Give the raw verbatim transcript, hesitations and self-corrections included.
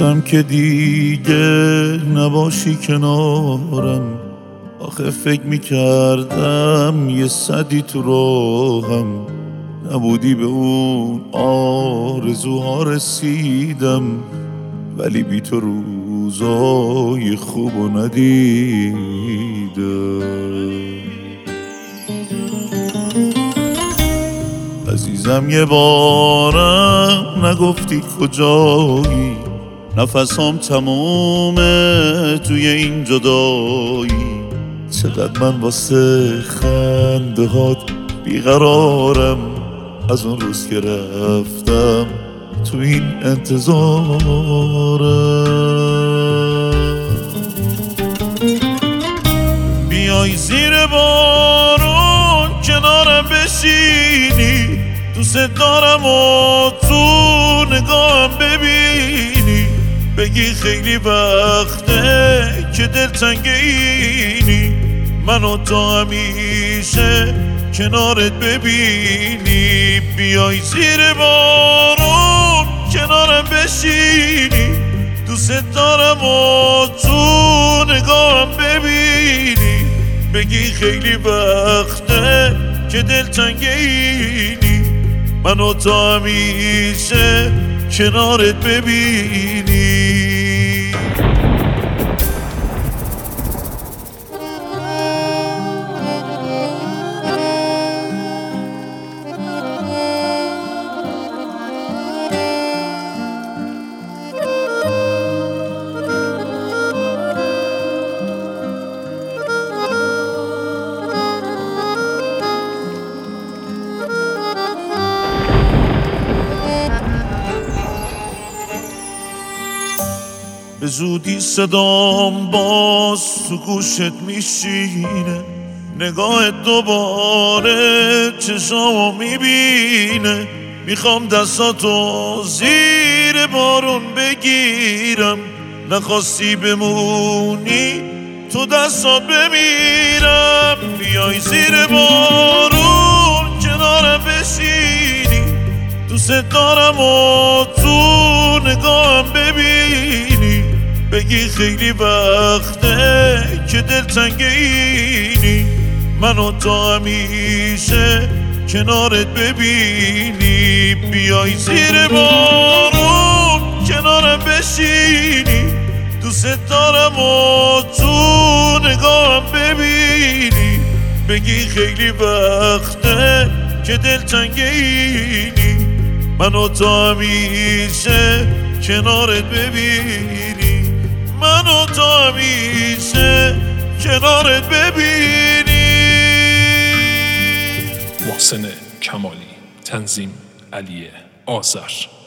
ترسم که دیگه نباشی کنارم. آخه فکر میکردم یه صدی تو راهم، نبودی به اون آرزوها رسیدم. ولی بی تو روزای خوبو ندیدم. عزیزم یه بارم نگفتی کجایی، نفسام تمومه توی این جدایی. چقدر من واسه خنده هات بیقرارم، از اون روز که رفتم تو این انتظارم. بیای زیر بارون کنارم بشینی، دوست دارم و تو نگاهم ببینی. بگی خیلی وقته که دلتنگ اینی، منو تا همیشه کنارت ببینی. بیای زیر بارون کنارم بشینی، دوست دارم و تو نگاهم ببینی. بگی خیلی وقته که دلتنگ اینی، منو تا همیشه کنارت ببینی. به زودی صدام باز تو گوشت میشینه، نگاهت دوباره چشامو میبینه. میخوام دستاتو زیر بارون بگیرم، نخواستی بمونی تو دستات بمیرم. بیای زیر بارون کنارم بشینی، دوست دارم و تو نگاهم ببینی. بگی خیلی وقته که دلتنگ اینی، منو تا همیشه کنارت ببینی. بیای زیر بارون کنارم بشینی، دوست دارم و تو نگاهم ببینی. بگی خیلی وقته که دلتنگ اینی، منو تا همیشه کنارت ببینی. منو تا همیشه کنارت ببینی. محسن کمالی، تنظیم علی آذر.